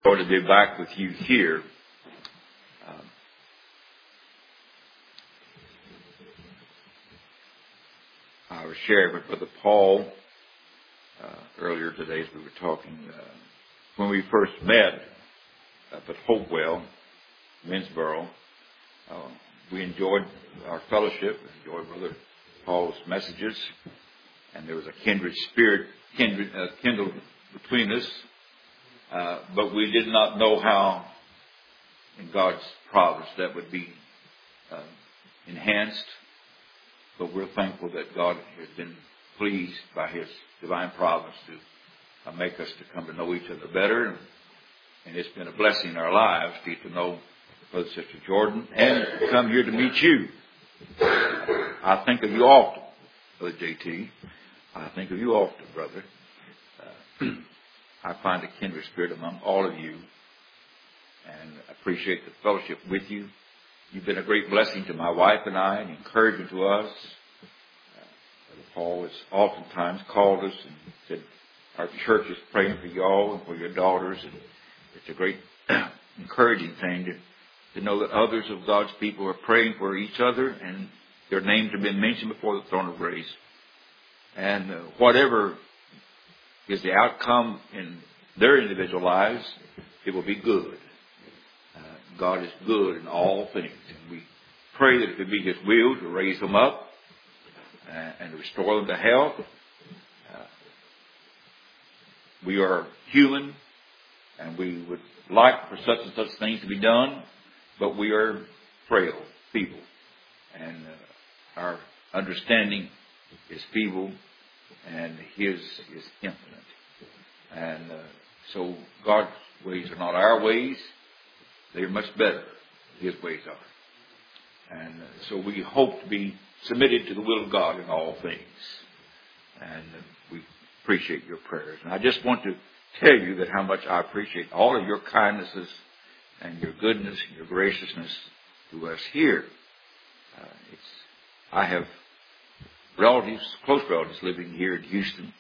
Lord, to be back with you here. I was sharing with Brother Paul earlier today as we were talking. When we first met up at Hopewell, Winsboro, we enjoyed our fellowship, enjoyed Brother Paul's messages, and there was a kindred spirit kindled between us. But we did not know how, in God's providence, that would be enhanced. But we're thankful that God has been pleased by His divine providence to make us to come to know each other better. And it's been a blessing in our lives to get to know Brother and Sister Jordan and come here to meet you. I think of you often, Brother JT. I think of you often, brother. I find a kindred spirit among all of you and appreciate the fellowship with you. You've been a great blessing to my wife and I and encouragement to us. Brother Paul has oftentimes called us and said, our church is praying for y'all and for your daughters. And it's a great encouraging thing to know that others of God's people are praying for each other and their names have been mentioned before the throne of grace. And whatever is the outcome in their individual lives, it will be good. God is good in all things. And we pray that it could be His will to raise them up and restore them to health. We are human and we would like for such and such things to be done, but we are frail, feeble. And our understanding is feeble and His is infinite. And so God's ways are not our ways. They are much better. His ways are. And so we hope to be submitted to the will of God in all things. And we appreciate your prayers. And I just want to tell you that how much I appreciate all of your kindnesses and your goodness and your graciousness to us here. I have relatives, close relatives living here in Houston,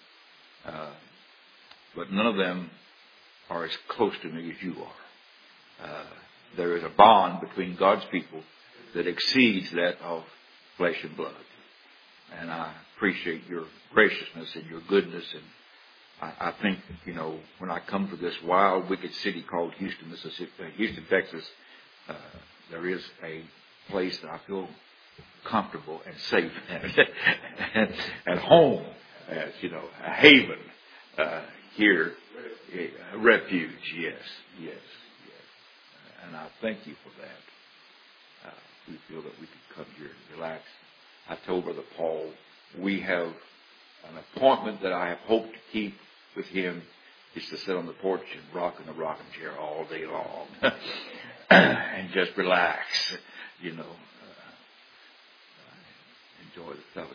but none of them are as close to me as you are. There is a bond between God's people that exceeds that of flesh and blood. And I appreciate your graciousness and your goodness. And I think, when I come to this wild, wicked city called Houston, Texas, there is a place that I feel comfortable and safe at home, as a haven here, a refuge. Yes. And I thank you for that. We feel that we can come here and relax. I told Brother Paul, we have an appointment that I have hoped to keep with him is to sit on the porch and rock in the rocking chair all day long and just relax, enjoy the fellowship.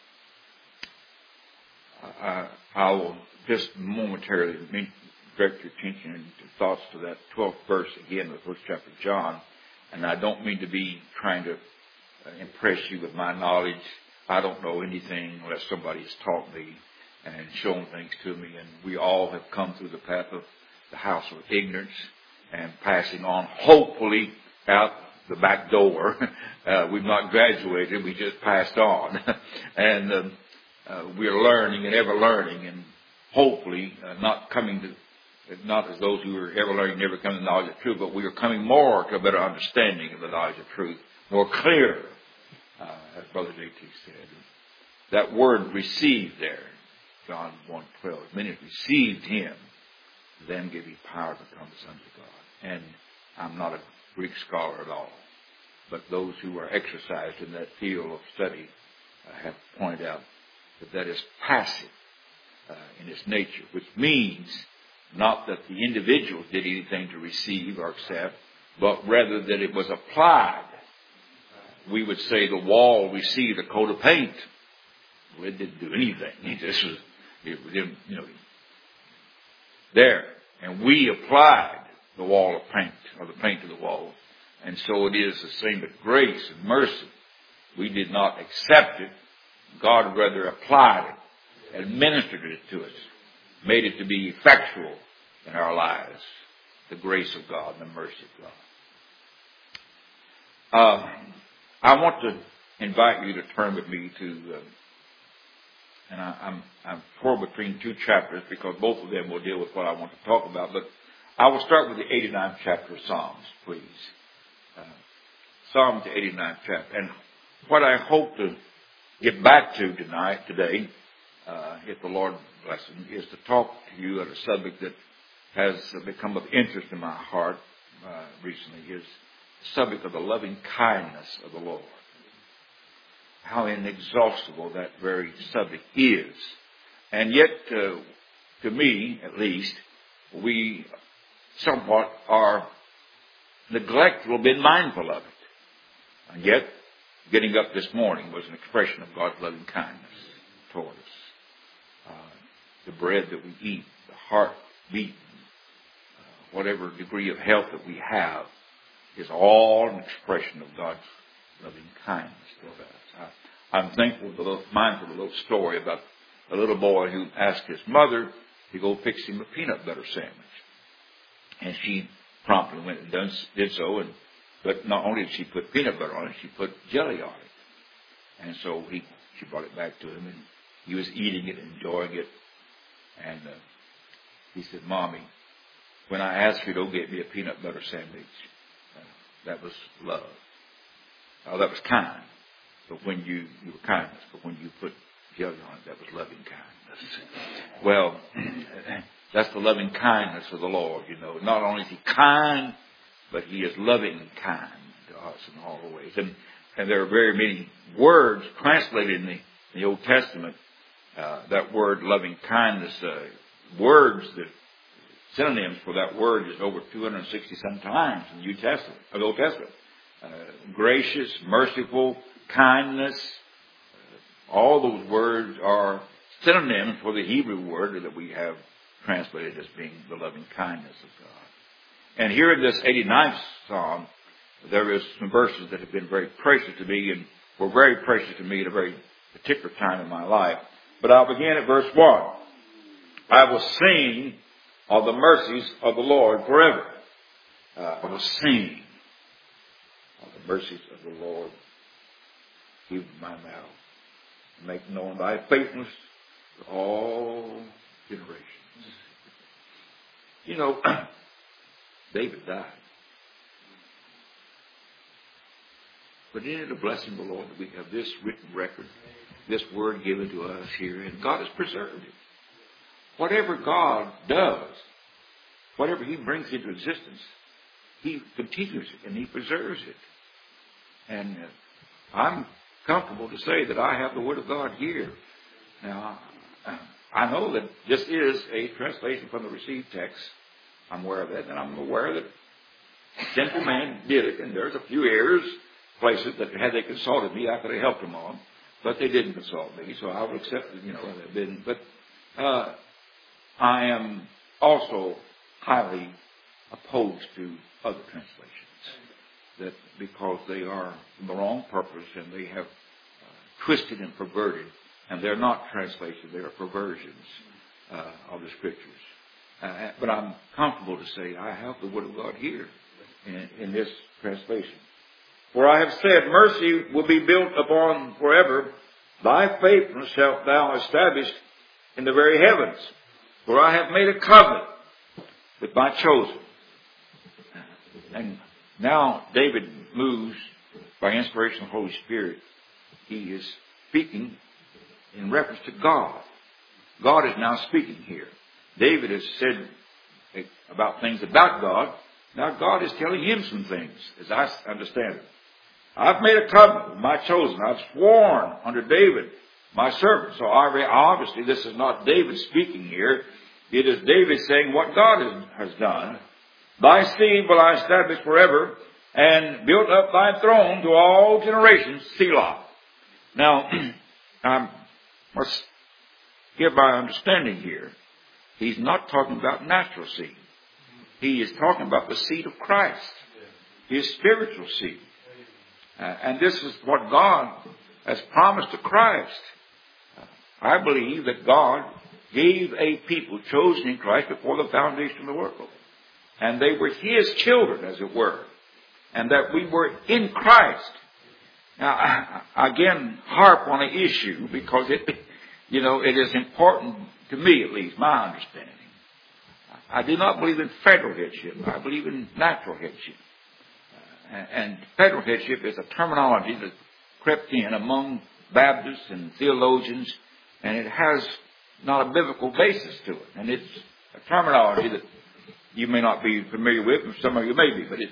I will just momentarily direct your attention and thoughts to that 12th verse again, the first chapter of John. And I don't mean to be trying to impress you with my knowledge. I don't know anything unless somebody has taught me and shown things to me. And we all have come through the path of the house of ignorance and passing on, hopefully, out the back door. We've not graduated. We just passed on. And we're learning and ever learning and hopefully not as those who are ever learning, never come to the knowledge of truth, but we are coming more to a better understanding of the knowledge of truth, more clear, as Brother J.T. said. That word received there, John 1:12. Many have received Him, then give He power to become the sons of God. And I'm not a Greek scholar at all, but those who are exercised in that field of study have pointed out that is passive in its nature, which means not that the individual did anything to receive or accept, but rather that it was applied. We would say the wall received a coat of paint. Well, it didn't do anything. It was there. And we applied the wall of paint, or the paint to the wall. And so it is the same with grace and mercy. We did not accept it. God rather applied it, administered it to us, made it to be effectual in our lives. the grace of God and the mercy of God. I want to invite you to turn with me to, and I'm torn between two chapters because both of them will deal with what I want to talk about, but I will start with the 89th chapter of Psalms, please. Psalms, the 89th chapter. And what I hope to get back to today, if the Lord blesses me, is to talk to you on a subject that has become of interest in my heart recently, is the subject of the loving kindness of the Lord. How inexhaustible that very subject is. And yet, to me, at least, we somewhat are neglectful, been mindful of it. And yet, getting up this morning was an expression of God's loving kindness toward us. The bread that we eat, the heart beating, whatever degree of health that we have, is all an expression of God's loving kindness toward us. I'm mindful of a little story about a little boy who asked his mother to go fix him a peanut butter sandwich. And she promptly went and did so. But not only did she put peanut butter on it, she put jelly on it. And so she brought it back to him, and he was eating it, enjoying it. And he said, "Mommy, when I asked you to go get me a peanut butter sandwich, that was love. Oh, that was kind. But when you were kindness. But when you put jelly on it, that was loving kindness." Well, that's the loving kindness of the Lord, you know. Not only is He kind, but He is loving and kind to us in all ways. And there are very many words translated in the Old Testament. That word loving kindness, words that synonyms for that word is over 260 some times in the Old Testament. Gracious, merciful, kindness. All those words are synonyms for the Hebrew word that we have translated as being the loving kindness of God. And here in this 89th Psalm, there is some verses that have been very precious to me and were very precious to me at a very particular time in my life. But I'll begin at verse 1. I will sing of the mercies of the Lord forever. I will sing of the mercies of the Lord. Keep my mouth. Make known thy faithfulness to all generations. You know, David died. But isn't it a blessing of the Lord that we have this written record, this word given to us here, and God has preserved it. Whatever God does, whatever He brings into existence, He continues it and He preserves it. And I'm comfortable to say that I have the Word of God here. Now, I know that this is a translation from the received text. I'm aware of that, and I'm aware that a simple man did it, and there's a few errors, places that had they consulted me, I could have helped them on, but they didn't consult me, so I will accept it, they didn't. But I am also highly opposed to other translations, that because they are for the wrong purpose and they have twisted and perverted, and they're not translations, they are perversions of the Scriptures. But I'm comfortable to say I have the Word of God here in this translation. For I have said, mercy will be built upon forever. Thy faithfulness shalt thou establish in the very heavens. For I have made a covenant with my chosen. And now David moves by inspiration of the Holy Spirit. He is speaking in reference to God. God is now speaking here. David has said about things about God. Now God is telling him some things, as I understand it. I've made a covenant with my chosen. I've sworn under David, my servant. So obviously this is not David speaking here. It is David saying what God has done. Thy seed will I establish forever, and build up thy throne to all generations. Selah. Now, I must give my understanding here. He's not talking about natural seed. He is talking about the seed of Christ, His spiritual seed. And this is what God has promised to Christ. I believe that God gave a people chosen in Christ before the foundation of the world. and they were His children, as it were, and that we were in Christ. Now, I again harp on the issue because it is important to me, at least, my understanding. I do not believe in federal headship. I believe in natural headship. And federal headship is a terminology that crept in among Baptists and theologians, and it has not a biblical basis to it. And it's a terminology that you may not be familiar with, and some of you may be, but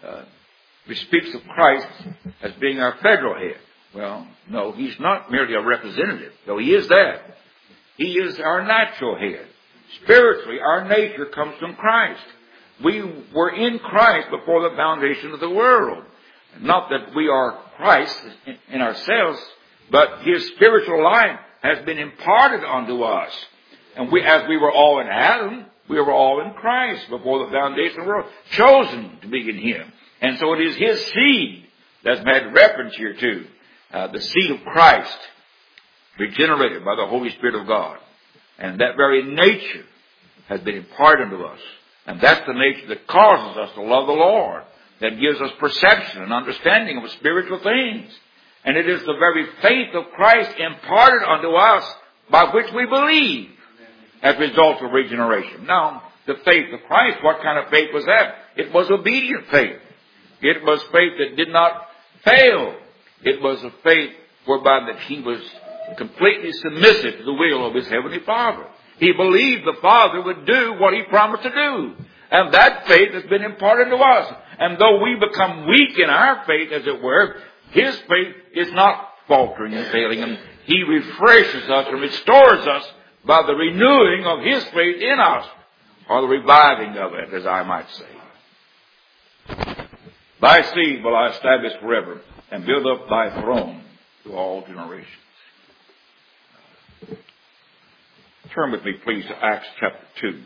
it speaks of Christ as being our federal head. Well, no, He's not merely a representative, though He is that. He is our natural head. Spiritually, our nature comes from Christ. We were in Christ before the foundation of the world. Not that we are Christ in ourselves, but His spiritual life has been imparted unto us. And as we were all in Adam, we were all in Christ before the foundation of the world, chosen to be in Him. And so it is His seed that's made reference here to, the seed of Christ, regenerated by the Holy Spirit of God. And that very nature has been imparted unto us. And that's the nature that causes us to love the Lord, that gives us perception and understanding of spiritual things. And it is the very faith of Christ imparted unto us by which we believe as a result of regeneration. Now, the faith of Christ, what kind of faith was that? It was obedient faith. It was faith that did not fail. It was a faith whereby that He was completely submissive to the will of His Heavenly Father. He believed the Father would do what He promised to do. And that faith has been imparted to us. And though we become weak in our faith, as it were, His faith is not faltering and failing. And He refreshes us and restores us by the renewing of His faith in us, or the reviving of it, as I might say. Thy seed will I establish forever, and build up Thy throne to all generations. Turn with me, please, to Acts chapter 2.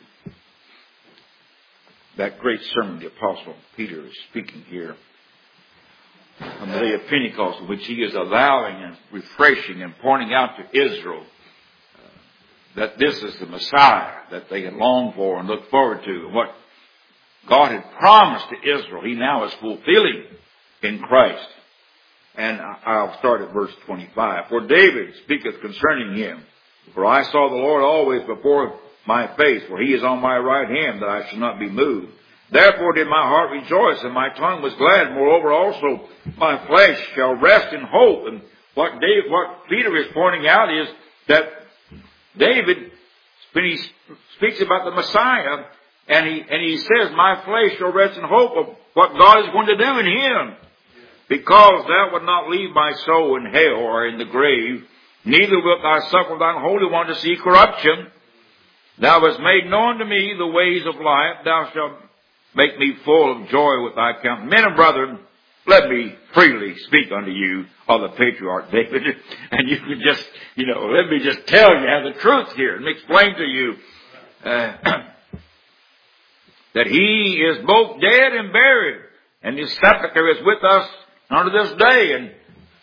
That great sermon the Apostle Peter is speaking here on the day of Pentecost, in which he is allowing and refreshing and pointing out to Israel that this is the Messiah that they had longed for and looked forward to. And what God had promised to Israel, He now is fulfilling in Christ. And I'll start at verse 25. For David speaketh concerning Him, for I saw the Lord always before my face, for He is on my right hand, that I shall not be moved. Therefore did my heart rejoice, and my tongue was glad. Moreover also my flesh shall rest in hope. And what Peter is pointing out is that David, when he speaks about the Messiah, and he says, my flesh shall rest in hope of what God is going to do in Him. Because Thou wilt not leave my soul in hell or in the grave, neither wilt Thou suffer Thine Holy One to see corruption. Thou hast made known to me the ways of life. Thou shalt make me full of joy with Thy countenance. Men and brethren, let me freely speak unto you of the patriarch David. And you can just, let me just tell you the truth here and explain to you that He is both dead and buried, and His sepulchre is with us unto this day. And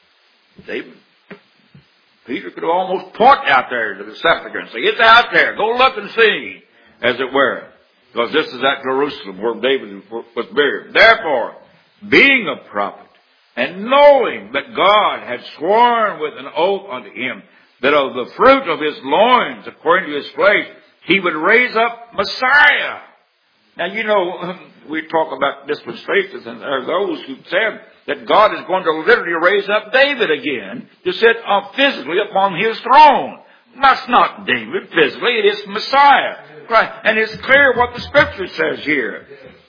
Peter could almost point out there to the sepulchre and say, it's out there, go look and see, as it were. Because this is at Jerusalem where David was buried. Therefore, being a prophet, and knowing that God had sworn with an oath unto him, that of the fruit of his loins, according to his flesh, He would raise up Messiah. Now, we talk about dispensations, and there are those who said that God is going to literally raise up David again to sit physically upon His throne. That's not David physically, it is Messiah. Right? And it's clear what the Scripture says here.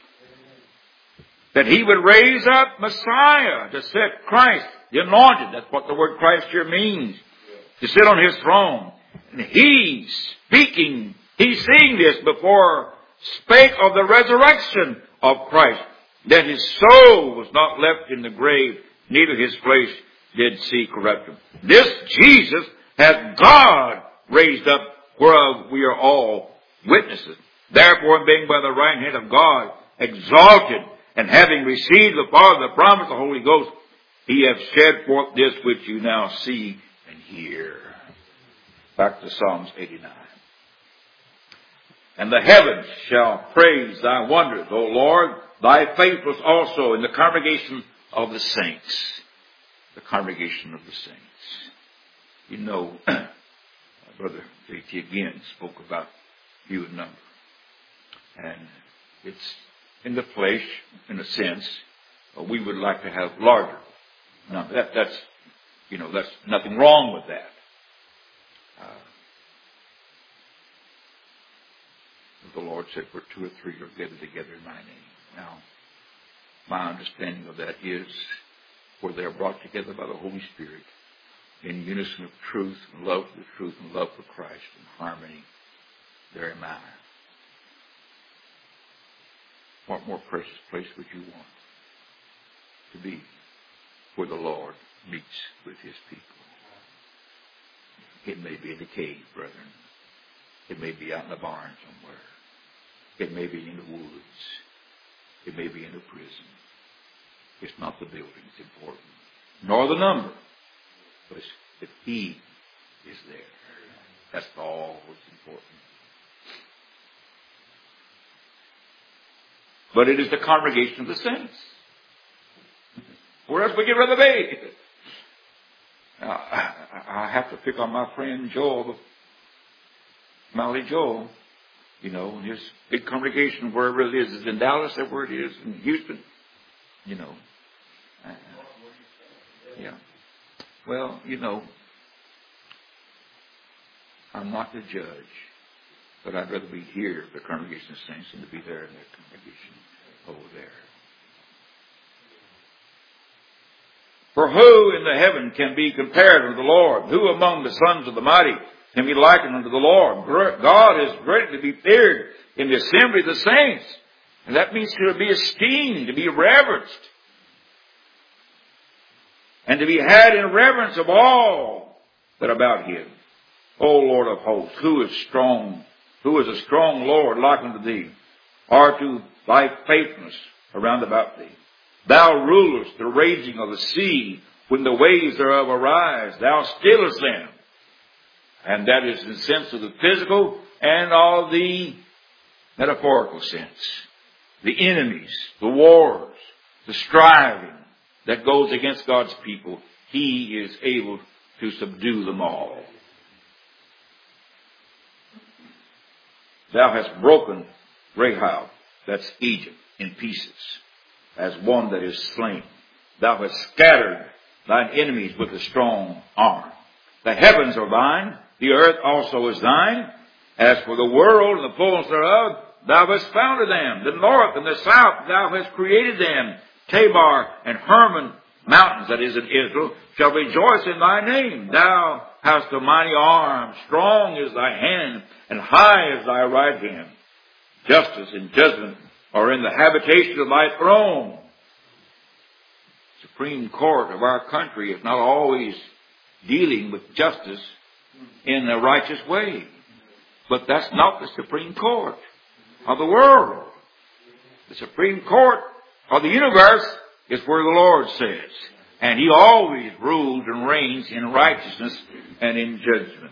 That He would raise up Messiah to sit Christ, the anointed. That's what the word Christ here means. To sit on His throne. And He's speaking, He's seeing this before spake of the resurrection of Christ, that His soul was not left in the grave, neither His flesh did see corruption. This Jesus hath God raised up, whereof we are all witnesses. Therefore, being by the right hand of God exalted, and having received the Father the promise of the Holy Ghost, He hath shed forth this which you now see and hear. Back to Psalms 89. And the heavens shall praise thy wonders, O Lord, thy faithfulness also in the congregation of the saints. The congregation of the saints. You know, Brother J.T. again spoke about few in number. And it's in the flesh, in a sense, we would like to have larger number. That's nothing wrong with that. The Lord said, where two or three are gathered together in my name. Now, my understanding of that is where they are brought together by the Holy Spirit in unison of truth and love for the truth and love for Christ and harmony. There am I. What more precious place would you want to be where the Lord meets with His people? It may be in the cave, brethren. It may be out in the barn somewhere. It may be in the woods. It may be in a prison. It's not the building that's important, nor the number, but it's that He is there. That's all that's important. But it is the congregation of the saints. Where else would you rather be? I have to pick on my friend Joel, Mally Joel. You know, his big congregation, wherever it is in Dallas, wherever it is, in Houston. You know. Yeah. Well, you know, I'm not the judge, but I'd rather be here, the congregation of saints, than to be there in that congregation over there. For who in the heaven can be compared with the Lord? Who among the sons of the mighty can be likened unto the Lord? God is greatly to be feared in the assembly of the saints. And that means to be esteemed, to be reverenced. And to be had in reverence of all that are about Him. O Lord of hosts, who is strong? Who is a strong Lord like unto Thee? Or to Thy faithfulness around about Thee? Thou rulest the raging of the sea, when the waves thereof arise. Thou stillest them. And that is in the sense of the physical and all the metaphorical sense. The enemies, the wars, the striving that goes against God's people, He is able to subdue them all. Thou hast broken Rahab, that's Egypt, in pieces, as one that is slain. Thou hast scattered thine enemies with a strong arm. The heavens are thine, the earth also is thine. As for the world and the fullness thereof, thou hast founded them. The north and the south, thou hast created them. Tabor and Hermon mountains, that is in Israel, shall rejoice in thy name. Thou hast a mighty arm, strong is thy hand, and high is thy right hand. Justice and judgment are in the habitation of thy throne. Supreme Court of our country is not always dealing with justice in a righteous way. But that's not the Supreme Court of the world. The Supreme Court of the universe is where the Lord says. And He always rules and reigns in righteousness and in judgment.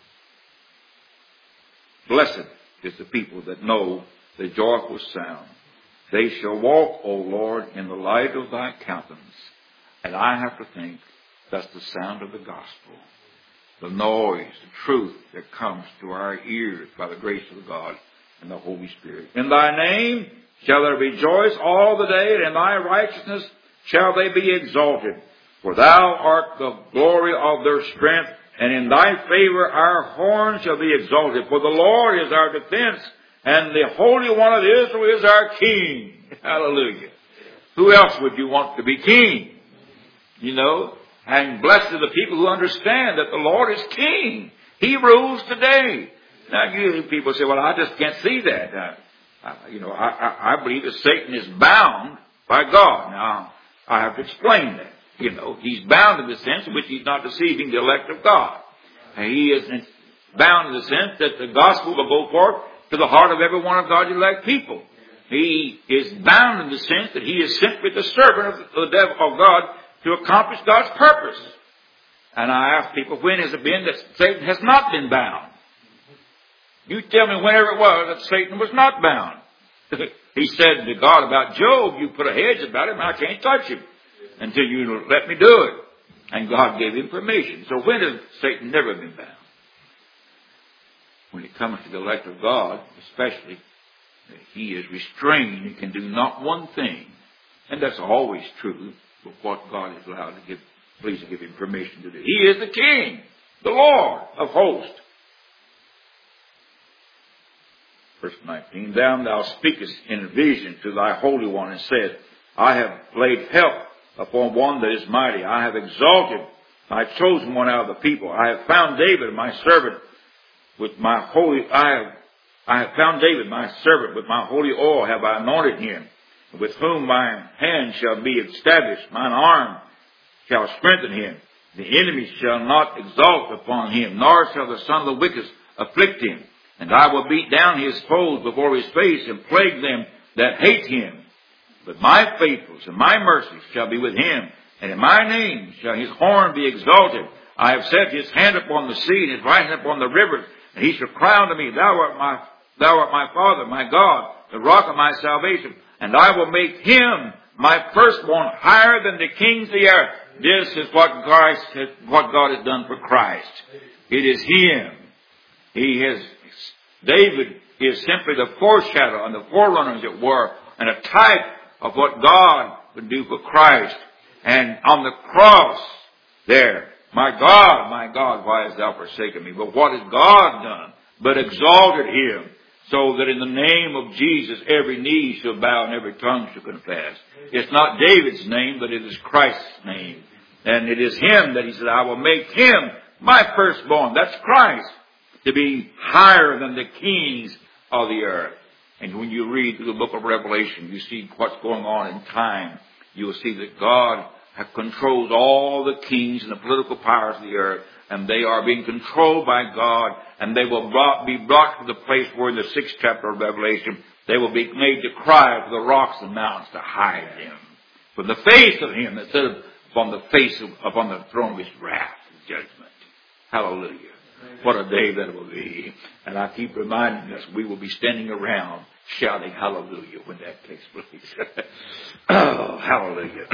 Blessed is the people that know the joyful sound. They shall walk, O Lord, in the light of thy countenance. And I have to think that's the sound of the gospel. The noise, the truth that comes to our ears by the grace of God and the Holy Spirit. In thy name shall they rejoice all the day, and in thy righteousness shall they be exalted. For thou art the glory of their strength, and in thy favor our horn shall be exalted. For the Lord is our defense, and the Holy One of Israel is our King. Hallelujah. Who else would you want to be king? You know, and blessed are the people who understand that the Lord is King. He rules today. Now, you people say, well, I just can't see that. I believe that Satan is bound by God. Now, I have to explain that. You know, he's bound in the sense in which he's not deceiving the elect of God. And he is bound in the sense that the gospel will go forth to the heart of every one of God's elect people. He is bound in the sense that he is simply the servant of God to accomplish God's purpose. And I ask people, when has it been that Satan has not been bound? You tell me whenever it was that Satan was not bound. He said to God about Job, you put a hedge about him, I can't touch him until you let me do it. And God gave him permission. So when has Satan never been bound? When it comes to the elect of God, especially, he is restrained and can do not one thing. And that's always true with what God is allowed to give, please give him permission to do. He is the King, the Lord of hosts. Verse 19, thou speakest in a vision to thy Holy One and said, I have laid help upon one that is mighty. I have exalted my chosen one out of the people. I have found David, my servant, with my holy, I have found David, my servant, with my holy oil have I anointed him, with whom my hand shall be established. Mine arm shall strengthen him. The enemy shall not exalt upon him, nor shall the son of the wicked afflict him. And I will beat down his foes before his face and plague them that hate him. But my faithfulness and my mercy shall be with him, and in my name shall his horn be exalted. I have set his hand upon the sea and his right hand upon the rivers, and he shall cry unto me, Thou art my Father, my God, the rock of my salvation, and I will make him my firstborn higher than the kings of the earth. This is what God has done for Christ. It is him. David is simply the foreshadow and the forerunner, as it were, and a type of what God would do for Christ. And on the cross there, my God, why hast thou forsaken me? But what has God done? But exalted him, so that in the name of Jesus every knee shall bow and every tongue shall confess. It's not David's name, but it is Christ's name. And it is him that he said, I will make him my firstborn. That's Christ. To be higher than the kings of the earth. And when you read through the book of Revelation, you see what's going on in time. You will see that God controls all the kings and the political powers of the earth, and they are being controlled by God, and they will be brought to the place where in the 6th chapter of Revelation, they will be made to cry to the rocks and mountains to hide them from the face of him that sat upon the throne of his wrath and judgment. Hallelujah. What a day that will be. And I keep reminding us we will be standing around shouting hallelujah when that takes place. Oh, hallelujah.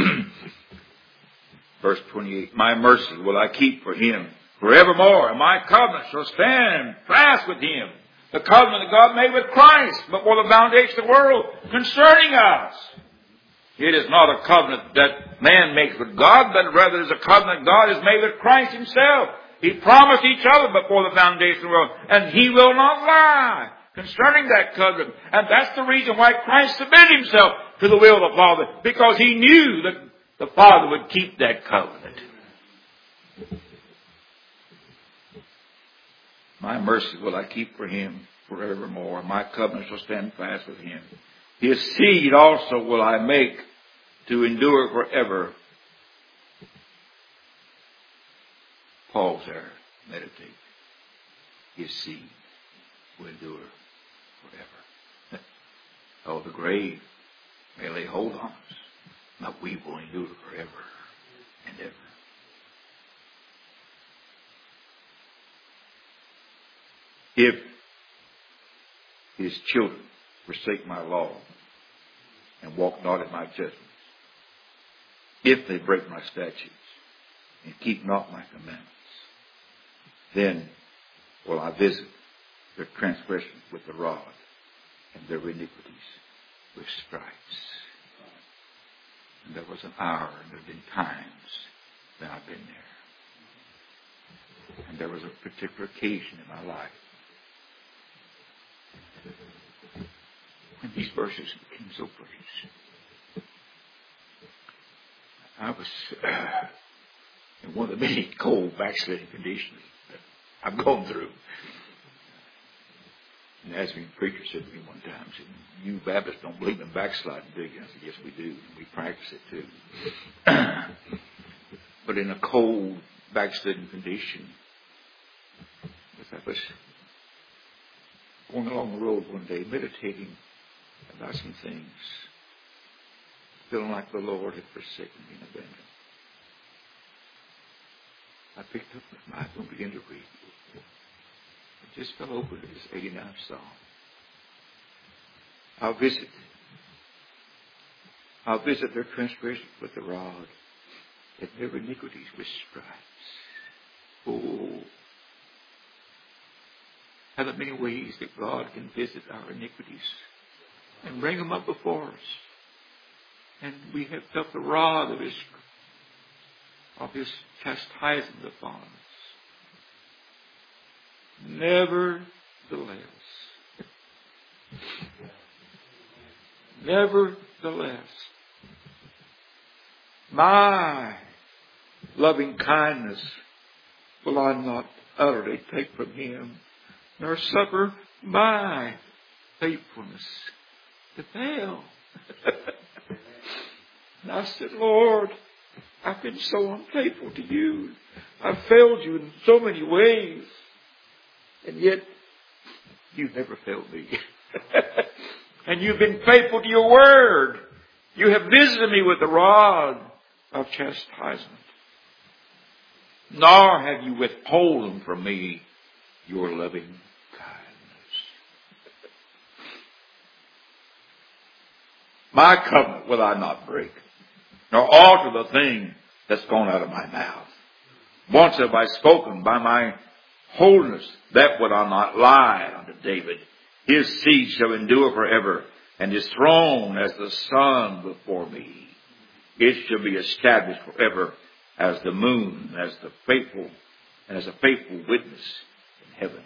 Verse 28, my mercy will I keep for him forevermore, and my covenant shall stand fast with him. The covenant that God made with Christ before the foundation of the world concerning us. It is not a covenant that man makes with God, but rather it is a covenant God has made with Christ himself. He promised each other before the foundation of the world, and he will not lie concerning that covenant. And that's the reason why Christ submitted himself to the will of the Father, because he knew that the Father would keep that covenant. My mercy will I keep for him forevermore. My covenant shall stand fast with him. His seed also will I make to endure forever. Pause there. Meditate. His seed will endure forever. Oh, the grave may lay hold on us, but we will endure forever and ever. If his children forsake my law and walk not in my judgments, if they break my statutes and keep not my commandments, then will I visit their transgressions with the rod and their iniquities with stripes. And there was an hour, and there have been times that I've been there. And there was a particular occasion in my life when these verses became so precious. I was in one of the many cold backsliding conditions that I've gone through. And as the preacher said to me one time, he said, you Baptists don't believe in backsliding, do you? I said, yes, we do. We practice it too. But in a cold backsliding condition, I was going along the road one day, meditating about some things, feeling like the Lord had forsaken me and abandoned me. I picked up my Bible and began to read. I just fell open to this 89th Psalm. I'll visit their transgressions with the rod, and their iniquities with stripes. Oh, how the many ways that God can visit our iniquities and bring them up before us. And we have felt the rod of His chastisement upon us. Nevertheless, my loving kindness will I not utterly take from Him, nor suffer my faithfulness to fail. And I said, Lord, I've been so unfaithful to You. I've failed You in so many ways. And yet, You've never failed me. And You've been faithful to Your word. You have visited me with the rod of chastisement. Nor have You withholden from me Your loving kindness. My covenant will I not break, nor alter the thing that's gone out of my mouth. Once have I spoken by my holiness, that would I not lie unto David. His seed shall endure forever, and His throne as the sun before me. It shall be established forever as the moon, as a faithful witness in heaven.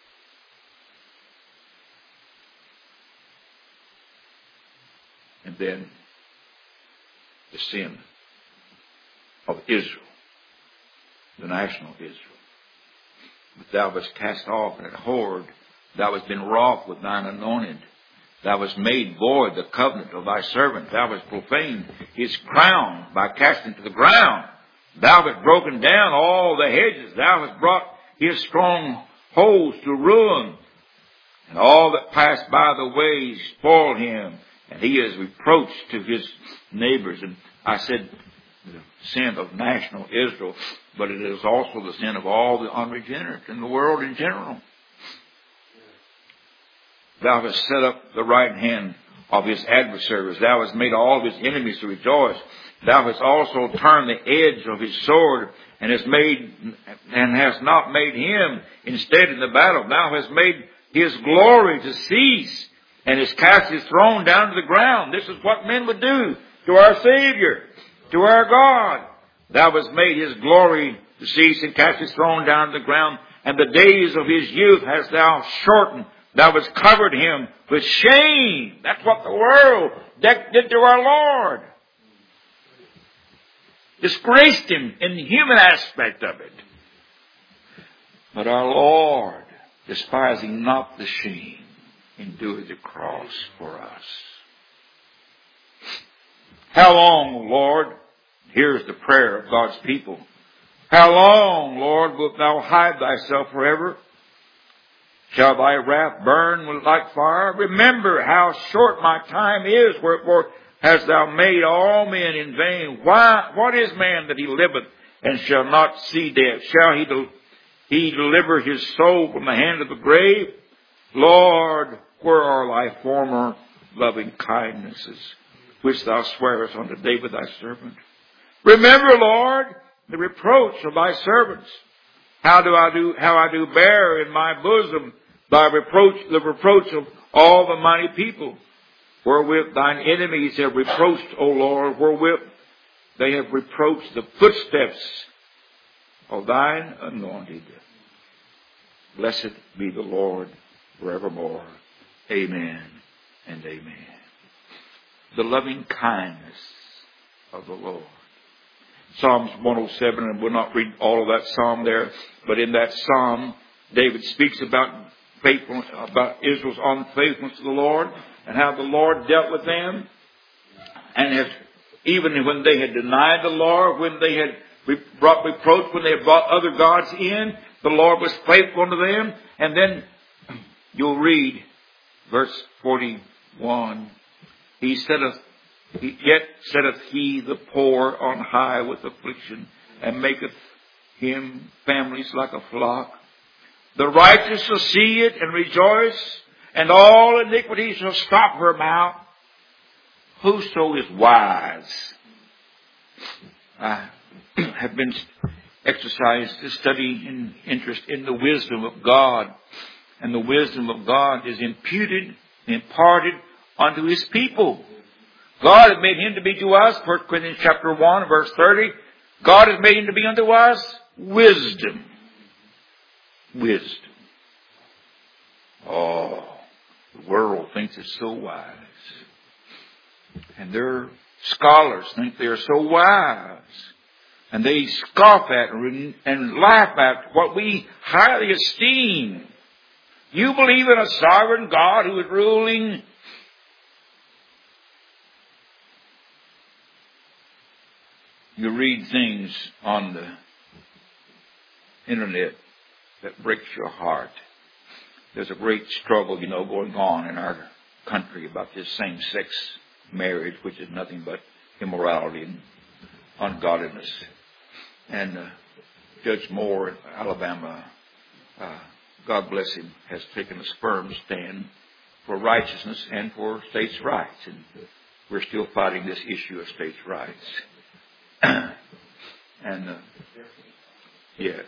And then the sin of Israel, the national Israel. But thou wast cast off and abhorred. Thou hast been wroth with thine anointed. Thou hast made void the covenant of thy servant. Thou hast profaned his crown by casting to the ground. Thou hast broken down all the hedges. Thou hast brought his strongholds to ruin. And all that passed by the way spoiled him. And he is reproached to his neighbors. And I said the sin of national Israel, but it is also the sin of all the unregenerate in the world in general. Thou hast set up the right hand of his adversaries. Thou hast made all of his enemies to rejoice. Thou hast also turned the edge of his sword, and hast not made him instead in the battle. Thou hast made his glory to cease, and hast cast his throne down to the ground. This is what men would do to our Savior, to our God. Thou hast made his glory to cease, and cast his throne down to the ground. And the days of his youth hast thou shortened. Thou hast covered him with shame. That's what the world did to our Lord. Disgraced him in the human aspect of it. But our Lord, despising not the shame, endured the cross for us. How long, Lord, here's the prayer of God's people. How long, Lord, wilt thou hide thyself forever? Shall thy wrath burn like fire? Remember how short my time is, wherefore hast thou made all men in vain. Why? What is man that he liveth and shall not see death? Shall he deliver his soul from the hand of the grave? Lord, where are thy former loving kindnesses, which thou swearest unto David thy servant? Remember, Lord, the reproach of thy servants. How I do bear in my bosom the reproach of all the mighty people, wherewith thine enemies have reproached, O Lord, wherewith they have reproached the footsteps of thine anointed. Blessed be the Lord forevermore. Amen and amen. The loving kindness of the Lord. Psalms 107, and we'll not read all of that psalm there, but in that psalm, David speaks about Israel's unfaithfulness to the Lord, and how the Lord dealt with them, and even when they had denied the Lord, when they had brought reproach, when they had brought other gods in, the Lord was faithful unto them. And then you'll read verse 41. Yet setteth he the poor on high with affliction, and maketh him families like a flock. The righteous shall see it and rejoice, and all iniquity shall stop her mouth. Whoso is wise. I have been exercised to study in interest in the wisdom of God. And the wisdom of God is imputed, imparted unto His people. God has made Him to be to us, 1 Corinthians chapter 1, verse 30. God has made Him to be unto us wisdom. Wisdom. Oh, the world thinks it's so wise. And their scholars think they are so wise. And they scoff at and laugh at what we highly esteem. You believe in a sovereign God who is ruling. You read things on the internet that breaks your heart. There's a great struggle, going on in our country about this same-sex marriage, which is nothing but immorality and ungodliness. And Judge Moore in Alabama, God bless him, has taken a firm stand for righteousness and for states' rights. And we're still fighting this issue of states' rights. Yes.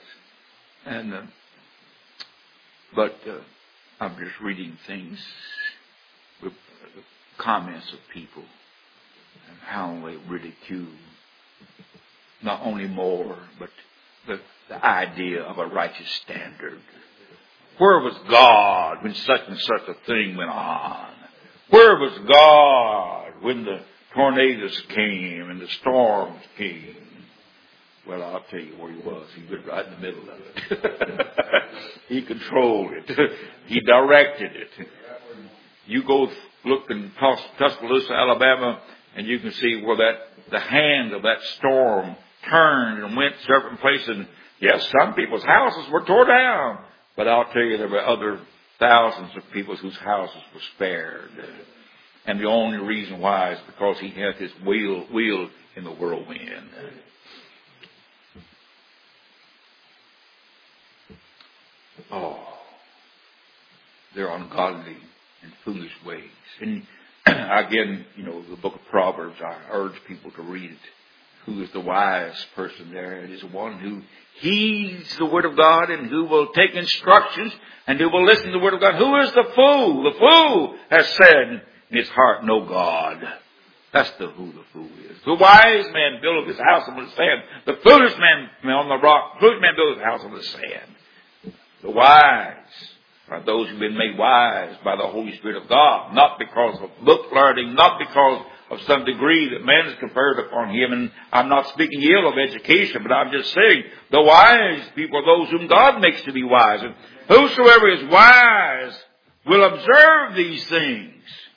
But I'm just reading things with the comments of people and how they ridicule not only more, but the idea of a righteous standard. Where was God when such and such a thing went on? Where was God when the tornadoes came and the storms came? Well, I'll tell you where He was. He was right in the middle of it. He controlled it. He directed it. You go look in Tuscaloosa, Alabama, and you can see where the hand of that storm turned and went certain places. And yes, some people's houses were torn down. But I'll tell you, there were other thousands of people whose houses were spared. And the only reason why is because He had His wheel in the whirlwind. Oh, they're ungodly and foolish ways. And again, the book of Proverbs, I urge people to read it. Who is the wise person there? It is one who heeds the word of God and who will take instructions and who will listen to the word of God. Who is the fool? The fool has said in his heart, no God. That's who the fool is. The wise man buildeth his house on the sand. The foolish man on the rock. The foolish man buildeth his house on the sand. The wise are those who have been made wise by the Holy Spirit of God, not because of book learning, not because of some degree that man has conferred upon him. And I'm not speaking ill of education, but I'm just saying the wise people are those whom God makes to be wise. And whosoever is wise will observe these things.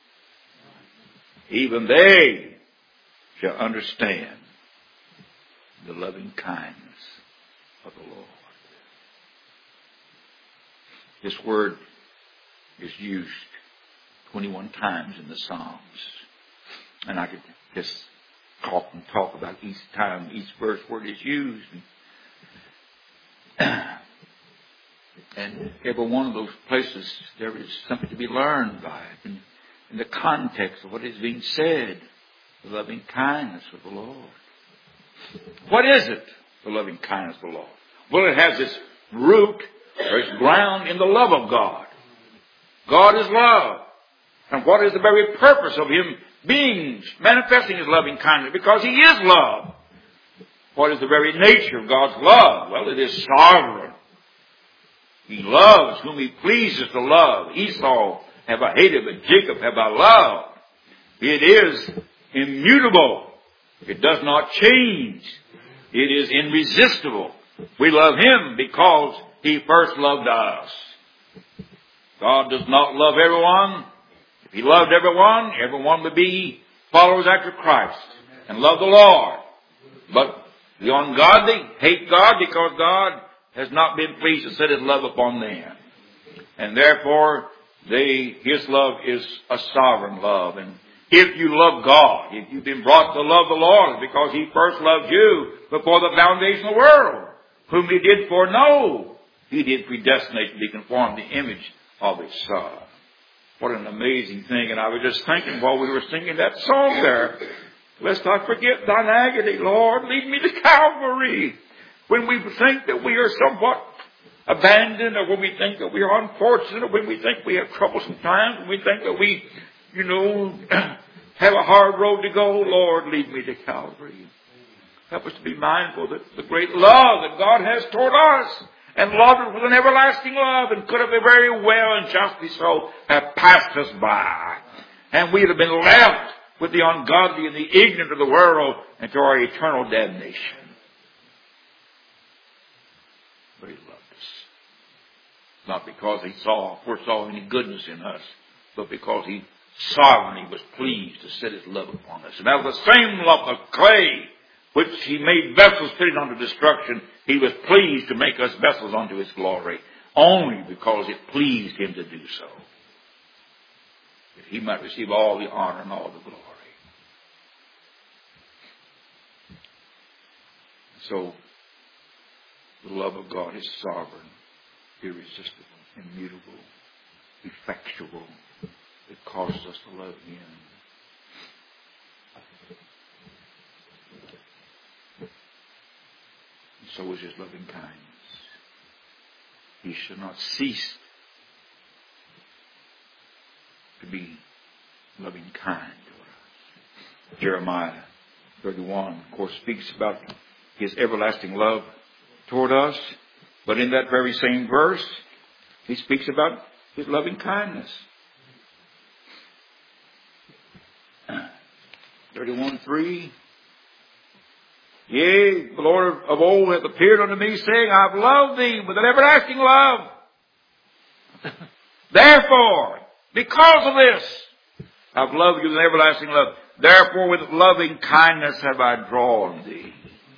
Even they shall understand the loving kindness of the Lord. This word is used 21 times in the Psalms. And I could just talk about each time, each verse where it is used. And every one of those places, there is something to be learned by it. And in the context of what is being said, the loving kindness of the Lord. What is it, the loving kindness of the Lord? Well, it has its root, or its ground in the love of God. God is love. And what is the very purpose of Him manifesting His loving kindness? Because He is love. What is the very nature of God's love? Well, it is sovereign. He loves whom He pleases to love. Esau have I hated, but Jacob have I loved. It is immutable. It does not change. It is irresistible. We love Him because He first loved us. God does not love everyone. If He loved everyone, everyone would be followers after Christ and love the Lord. But the ungodly hate God because God has not been pleased to set His love upon them. And therefore, His love is a sovereign love. And if you love God, if you've been brought to love the Lord, it's because He first loved you before the foundation of the world, whom He did foreknow. He did predestinate to be conformed to the image of His Son. What an amazing thing. And I was just thinking while we were singing that song there, lest I forget thine agony, Lord, lead me to Calvary. When we think that we are somewhat abandoned, or when we think that we are unfortunate, or when we think we have troublesome times, when we think that we, have a hard road to go, Lord, lead me to Calvary. Help us to be mindful that the great love that God has toward us, and loved us with an everlasting love, and could have very well and justly so have passed us by. And we'd have been left with the ungodly and the ignorant of the world and to our eternal damnation. But He loved us. Not because He foresaw any goodness in us, but because He sovereignly was pleased to set His love upon us. And out of the same lump of clay which He made vessels fitted unto destruction, He was pleased to make us vessels unto His glory, only because it pleased Him to do so, that He might receive all the honor and all the glory. So, the love of God is sovereign, irresistible, immutable, effectual. It causes us to love Him. And so is His loving kindness. He shall not cease to be loving kind to us. Jeremiah 31, of course, speaks about His everlasting love toward us. But in that very same verse, he speaks about His loving kindness. 31:3. Yea, the Lord of old hath appeared unto me, saying, I have loved thee with an everlasting love. Therefore, because of this, I have loved you with an everlasting love. Therefore, with loving kindness have I drawn thee.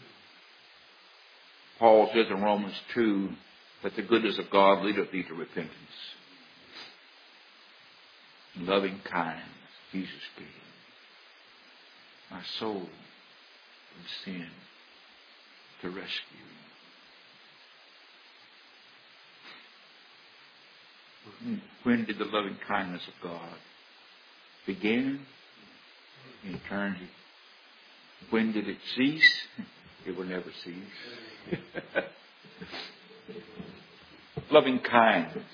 Paul says in Romans 2 that the goodness of God leadeth thee to repentance. In loving kindness, Jesus gave my soul from sin to rescue. When did the loving kindness of God begin? In eternity. When did it cease? It will never cease. Loving kindness.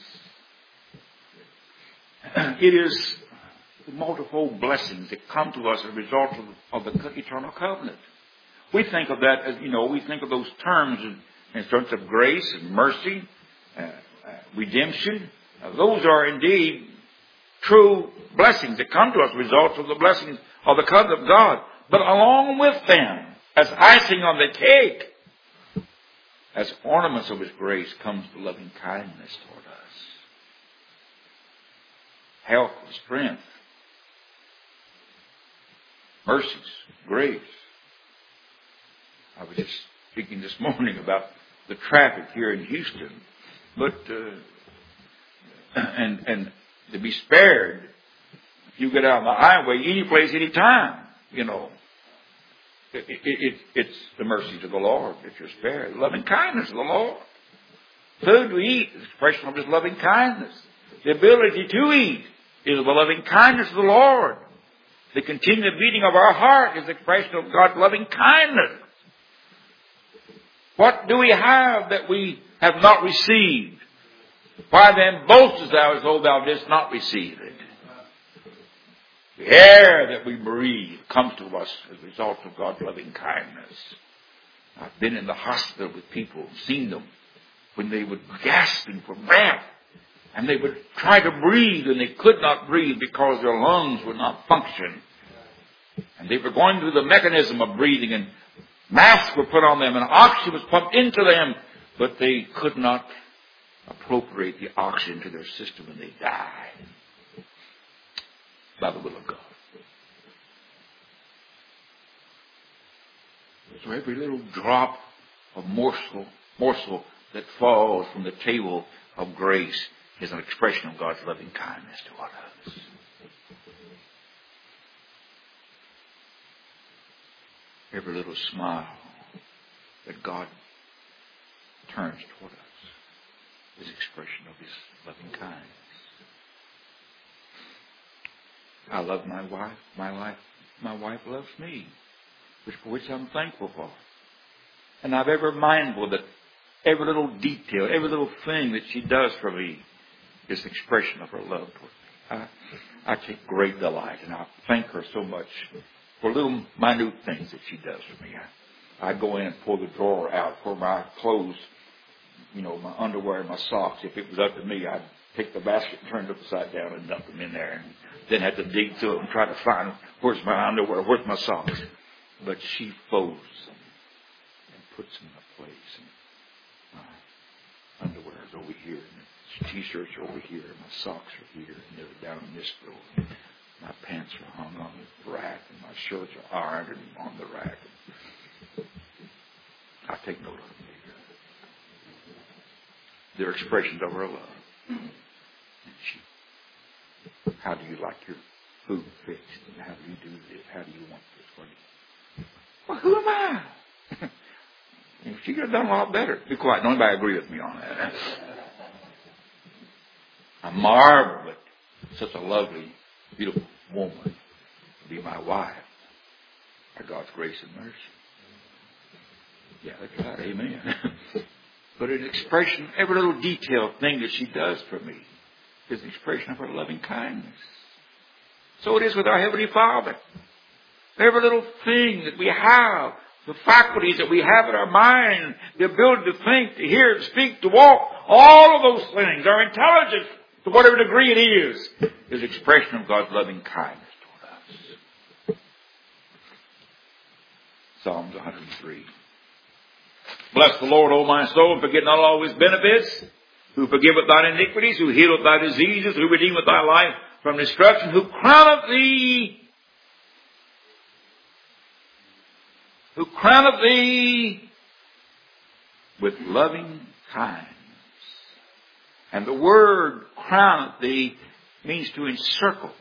It is the multifold blessings that come to us as a result of the eternal covenant. We think of that as, we think of those terms in terms of grace and mercy, redemption. Those are indeed true blessings that come to us as a result of the blessings of the covenant of God. But along with them, as icing on the cake, as ornaments of His grace, comes the loving kindness toward us. Health, strength, mercies, grace. I was just speaking this morning about the traffic here in Houston, but and to be spared, if you get out on the highway, any place, any time, it's the mercies of the Lord that you're spared. The loving kindness of the Lord. Food to eat is an expression of His loving kindness. The ability to eat is the loving kindness of the Lord. The continued beating of our heart is the expression of God's loving kindness. What do we have that we have not received? Why then boastest thou as though thou didst not receive it? The air that we breathe comes to us as a result of God's loving kindness. I've been in the hospital with people, seen them, when they were gasping for breath. And they would try to breathe and they could not breathe because their lungs would not function. And they were going through the mechanism of breathing and masks were put on them and oxygen was pumped into them. But they could not appropriate the oxygen to their system and they died. By the will of God. So every little drop of morsel that falls from the table of grace is an expression of God's loving kindness toward us. Every little smile that God turns toward us is expression of His loving kindness. I love my wife. My wife loves me, for which I'm thankful for. And I'm ever mindful that every little detail, every little thing that she does for me is an expression of her love toward me. I take great delight, and I thank her so much for little minute things that she does for me. I go in and pull the drawer out for my clothes, my underwear and my socks. If it was up to me, I'd take the basket and turn it upside down and dump them in there, and then have to dig through it and try to find where's my underwear, where's my socks. But she folds them and puts them in a place. And my underwear is over here, and my t-shirts are over here, and my socks are here, and they're down in this drawer. My pants are hung on the rack, and my shirts are ironed and on the rack. I take note of them. They're expressions of her love. And how do you like your food fixed? And how do you do this? How do you want this? Well, who am I? She could have done a lot better. Be quiet. Nobody agree with me on that. I marvel at such a lovely, beautiful woman to be my wife by God's grace and mercy. Yeah, that's right. Amen. But an expression, every little detailed thing that she does for me is an expression of her loving kindness. So it is with our Heavenly Father. Every little thing that we have, the faculties that we have in our mind, the ability to think, to hear, to speak, to walk, all of those things, our intelligence, to whatever degree it is expression of God's loving kindness toward us. Psalms 103. Bless the Lord, O my soul, and forget not all His benefits, who forgiveth thine iniquities, who healeth thy diseases, who redeemeth thy life from destruction, who crowneth thee with loving kindness. And the word crowneth thee means to encircle.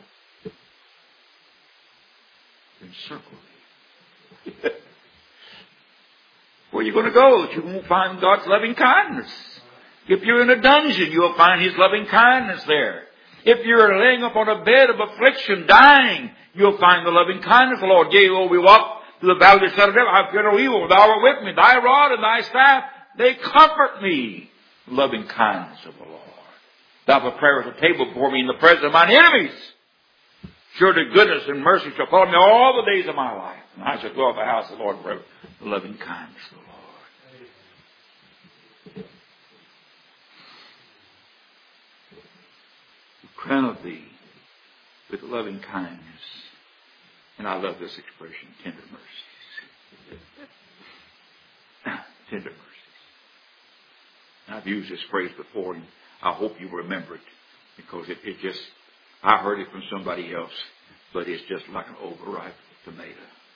Encircle thee. Where are you going to go? You won't find God's loving kindness. If you're in a dungeon, you'll find His loving kindness there. If you're laying upon a bed of affliction, dying, you'll find the loving kindness of the Lord. Yea, though we walk through the valley of the shadow of death, I fear no evil. Thou art with me. Thy rod and thy staff, they comfort me. Loving kindness of the Lord. Thou preparest a table before me in the presence of mine enemies. Surely goodness and mercy shall follow me all the days of my life. And I shall dwell in the house of the Lord forever. The loving kindness of the Lord. Crowneth thee with loving kindness. And I love this expression, tender mercies. Tender mercies. And I've used this phrase before, and I hope you remember it, because it just, I heard it from somebody else, but it's just like an overripe tomato.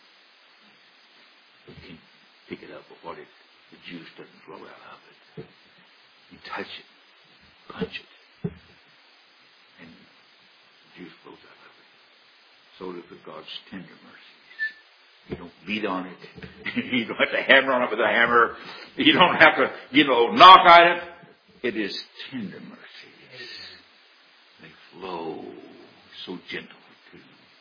You can pick it up before the juice doesn't flow out of it. You touch it, punch it, and the juice flows out of it. So does with God's tender mercies. You don't beat on it. You don't have to hammer on it with a hammer. You don't have to, knock at it. It is tender mercies. They flow so gentle too.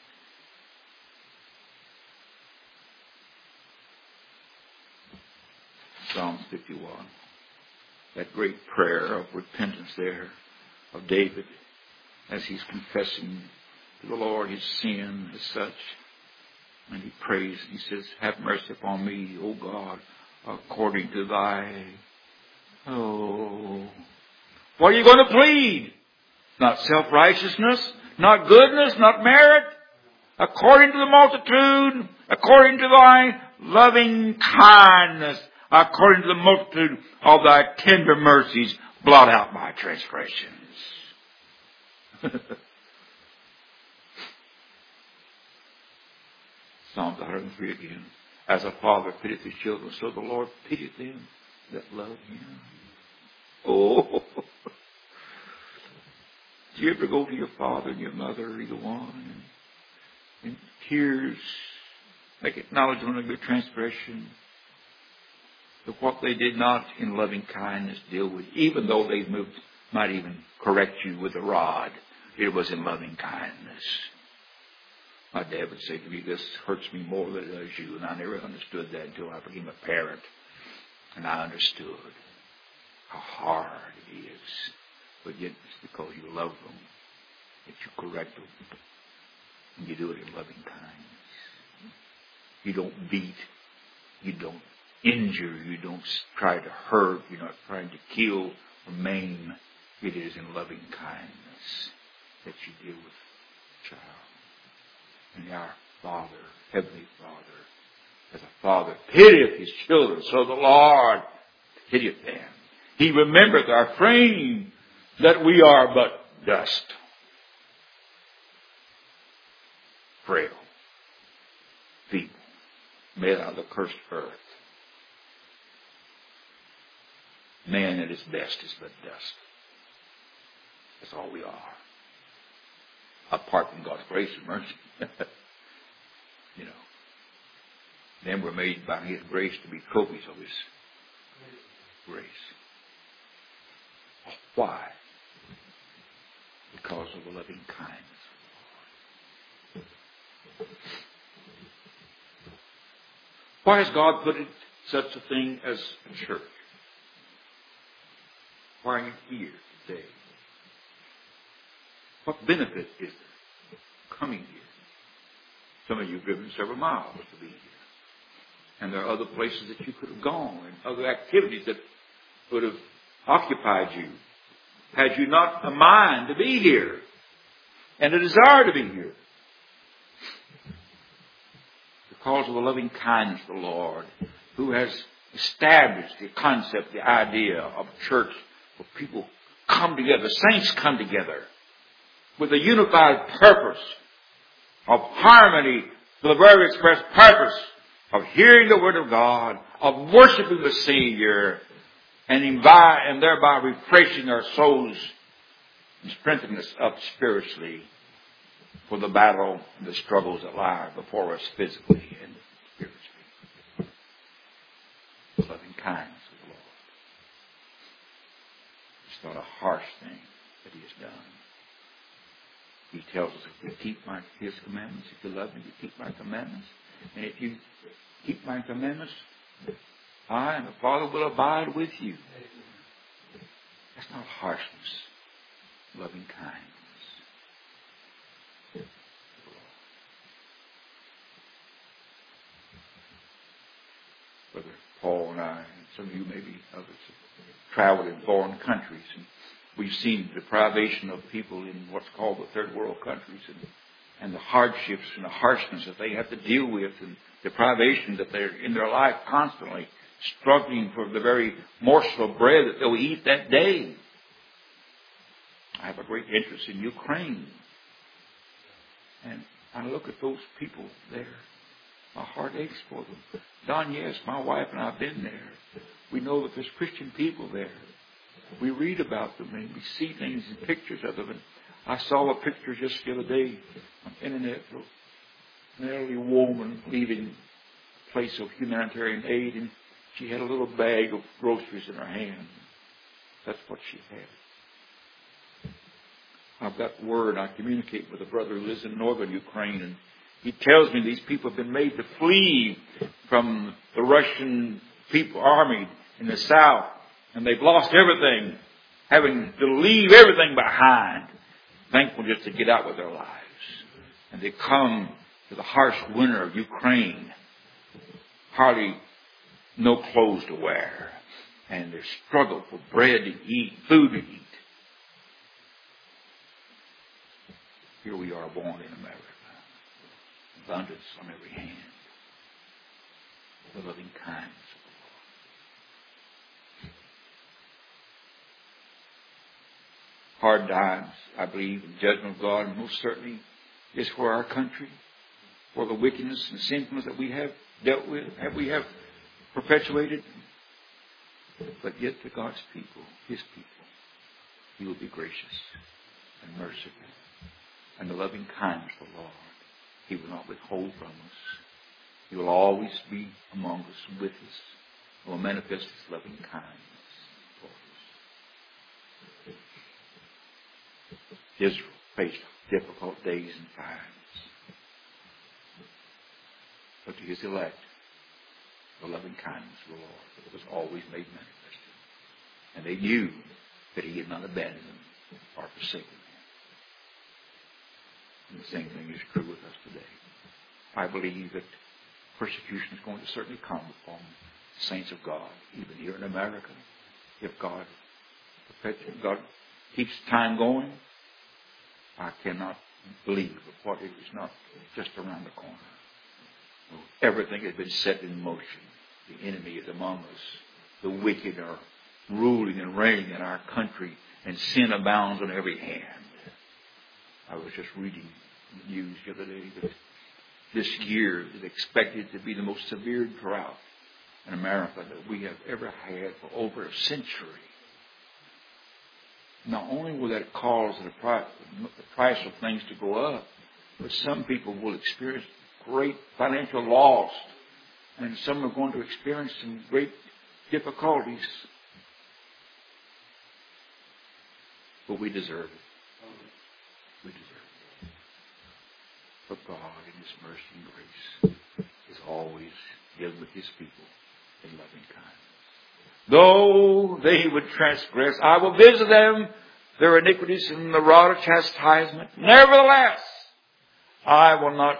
Psalm 51. That great prayer of repentance there of David as he's confessing to the Lord his sin as such. And he prays and he says, have mercy upon me, O God, according to thy... Oh, what are you going to plead? Not self-righteousness, not goodness, not merit. According to the multitude, according to thy loving kindness, according to the multitude of thy tender mercies, blot out my transgressions. Psalms 103 again. As a father pitieth his children, so the Lord pitieth them that love him. Oh, do you ever go to your father and your mother, either one, and tears, make acknowledgement of your transgression, But what they did not in loving kindness deal with, even though they might even correct you with a rod, it was in loving kindness. My dad would say to me, this hurts me more than it does you. And I never understood that until I became a parent. And I understood how hard it is. But yet it's because you love them that you correct them. And you do it in loving kindness. You don't beat. You don't injure. You don't try to hurt. You're not trying to kill or maim. It is in loving kindness that you deal with the child. And our Father, Heavenly Father, as a Father pitieth His children, so the Lord pitieth them. He remembereth our frame, that we are but dust. Frail, feeble, made out of the cursed earth. Man at his best is but dust. That's all we are. Apart from God's grace and mercy. Then we're made by His grace to be trophies of His grace. Why? Because of the loving kindness of the Lord. Why has God put in such a thing as a church? Why are you here today? What benefit is there coming here? Some of you have driven several miles to be here. And there are other places that you could have gone and other activities that would have occupied you had you not a mind to be here and a desire to be here. Because of the loving kindness of the Lord, who has established the concept, the idea of a church where people come together, saints come together with a unified purpose of harmony, the very express purpose of hearing the Word of God, of worshiping the Savior, and thereby refreshing our souls and strengthening us up spiritually for the battle and the struggles that lie before us physically and spiritually. The loving kindness of the Lord. It's not a harsh thing that He has done. He tells us, if you keep His commandments, if you love me, you keep my commandments. And if you keep my commandments, I and the Father will abide with you. That's not harshness. Loving kindness. Brother Paul and I, and some of you maybe others, have traveled in foreign countries, and we've seen the deprivation of people in what's called the third world countries, and the hardships and the harshness that they have to deal with, and deprivation that they're in their life constantly struggling for the very morsel of bread that they'll eat that day. I have a great interest in Ukraine. And I look at those people there. My heart aches for them. Don, yes, my wife and I have been there. We know that there's Christian people there. We read about them and we see things and pictures of them. And I saw a picture just the other day on the internet of an elderly woman leaving a place of humanitarian aid, and she had a little bag of groceries in her hand. That's what she had. I've got word. I communicate with a brother who lives in northern Ukraine, and he tells me these people have been made to flee from the Russian army in the south, and they've lost everything, having to leave everything behind, thankful just to get out with their lives. And they come to the harsh winter of Ukraine, hardly no clothes to wear, and they struggle for bread to eat, food to eat. Here we are born in America. Abundance on every hand. The loving kindness of the Lord. Hard times, I believe, in judgment of God, most certainly is for our country, for the wickedness and sinfulness that we have dealt with, we have perpetuated. But yet to God's people, His people, He will be gracious and merciful. And the loving kindness of the Lord, He will not withhold from us. He will always be among us, with us, will manifest His loving kindness toward us. Israel faced difficult days and times. But to His elect, the loving kindness of the Lord was always made manifest. And they knew that He had not abandoned them or forsaken them. And the same thing is true with us today. I believe that persecution is going to certainly come upon the saints of God, even here in America. If God keeps time going, I cannot believe what it is not just around the corner. Everything has been set in motion. The enemy is among us. The wicked are ruling and reigning in our country, and sin abounds on every hand. I was just reading the news the other day that this year is expected to be the most severe drought in America that we have ever had for over a century. Not only will that cause the price of things to go up, but some people will experience great financial loss, and some are going to experience some great difficulties. But we deserve it. We deserve it. But God, in His mercy and grace, is always dealing with His people in loving kindness. Though they would transgress, I will visit them their iniquities in the rod of chastisement. Nevertheless, I will not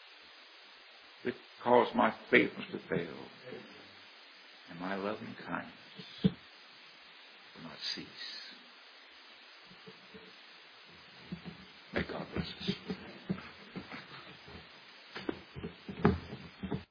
cause my faithfulness to fail, and my loving kindness will not cease. May God bless us.